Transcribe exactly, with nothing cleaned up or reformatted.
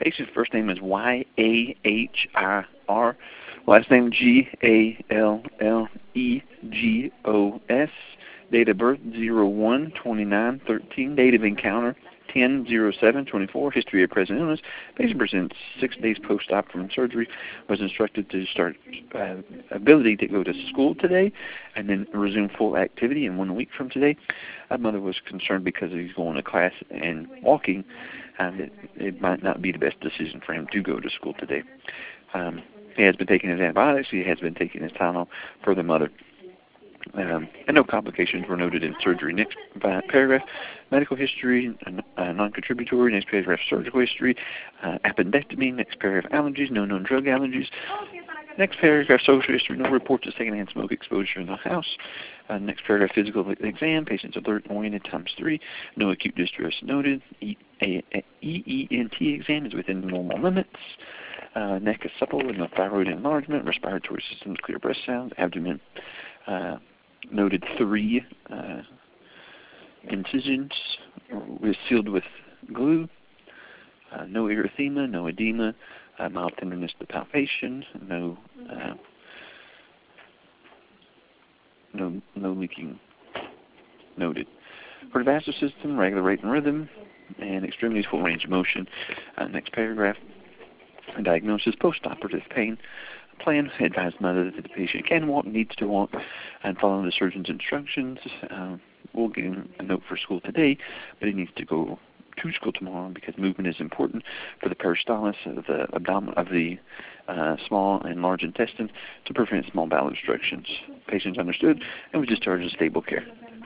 Patient's first name is Y A H I R. Last name G A L L E G O S. Date of birth zero one twenty-nine thirteen. Date of encounter ten oh seven twenty-four. History of present illness. Patient presents six days post-op from surgery. Was instructed to start uh, ability to go to school today and then resume full activity in one week from today. My mother was concerned because he's going to class and walking, and it, it might not be the best decision for him to go to school today. Um, he has been taking his antibiotics. He has been taking his Tylenol for the mother. Um, and no complications were noted in surgery. Next paragraph, medical history, uh, non-contributory. Next paragraph, surgical history, uh, appendectomy. Next paragraph, allergies, no known drug allergies. Next paragraph, social history, no reports of secondhand smoke exposure in the house. Uh, next paragraph, physical exam, patient's alert oriented times three. No acute distress noted. E E N T exam is within normal limits. Uh, neck is supple with no thyroid enlargement. Respiratory system, clear breath sounds. Abdomen uh, noted three uh, incisions was sealed with glue. Uh, no erythema, no edema, uh, mild tenderness to palpation, no uh, no no leaking noted. Cardiovascular system, regular rate and rhythm, and extremities full range of motion. Uh, next paragraph, diagnosis, post-operative pain. Plan, advise mother that the patient can walk, needs to walk, and follow the surgeon's instructions. Uh, we'll give him a note for school today, but he needs to go to school tomorrow because movement is important for the peristalsis of the abdomen of the uh, small and large intestine to prevent small bowel obstructions. Patient's understood and was discharged to stable care.